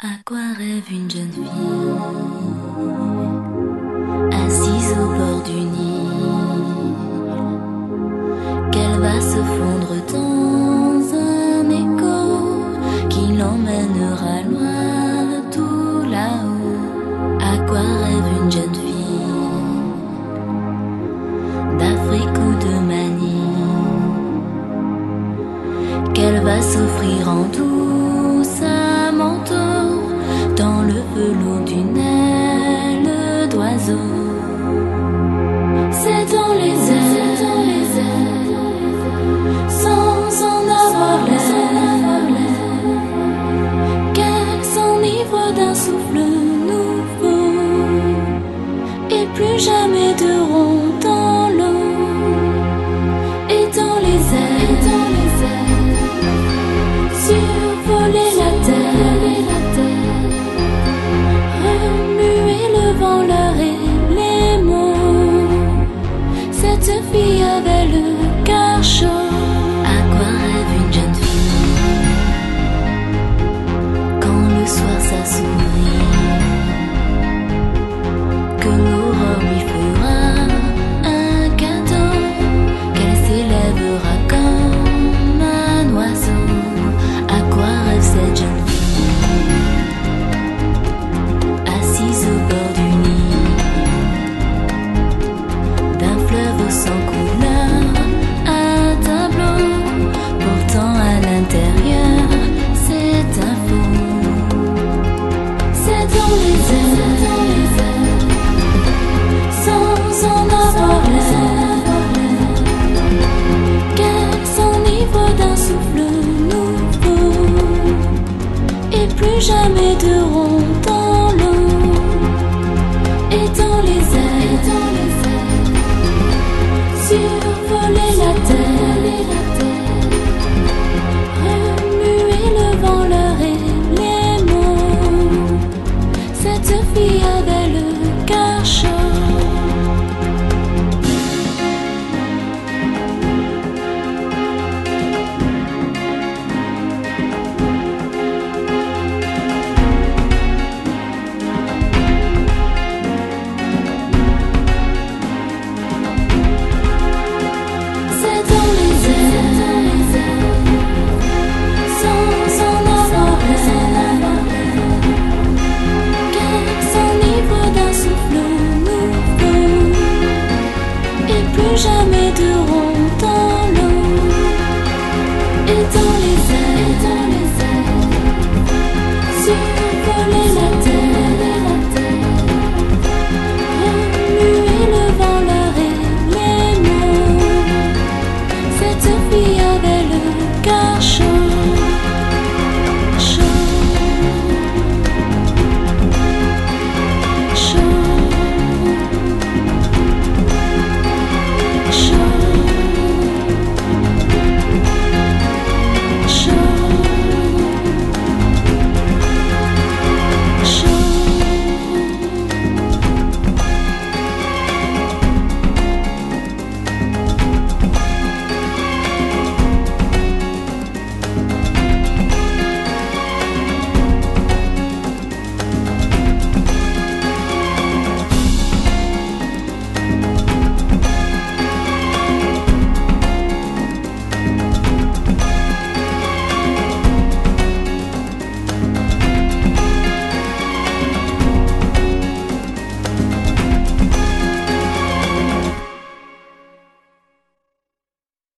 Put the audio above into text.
À quoi rêve une jeune fille assise au bord du Nil, qu'elle va se fondre dans un écho qui l'emmènera loin tout là-haut. À quoi rêve une jeune fille d'Afrique ou de Manille, qu'elle va s'offrir en douce un manteau dans le velours d'une aile d'oiseau. C'est dans les airs, sans en avoir l'air, qu'elle s'enivre d'un souffle nouveau, et plus jamais de rond dans l'eau. Et dans les airs, survoler la terre, remuer le vent, l'air et les mots. Cette fille avait le cœur chaud. À quoi rêve une jeune fille quand le soir s'assombrit, que l'aurore lui fera un cadeau, qu'elle s'élèvera comme un oiseau. À quoi rêve cette jeune fille assise au bord du Nil, d'un fleuve sans couleur, un tableau, pourtant à l'intérieur c'est un faux. C'est dans les airs, sans en avoir l'air, qu'elle s'enivre d'un souffle nouveau, et plus jamais de rond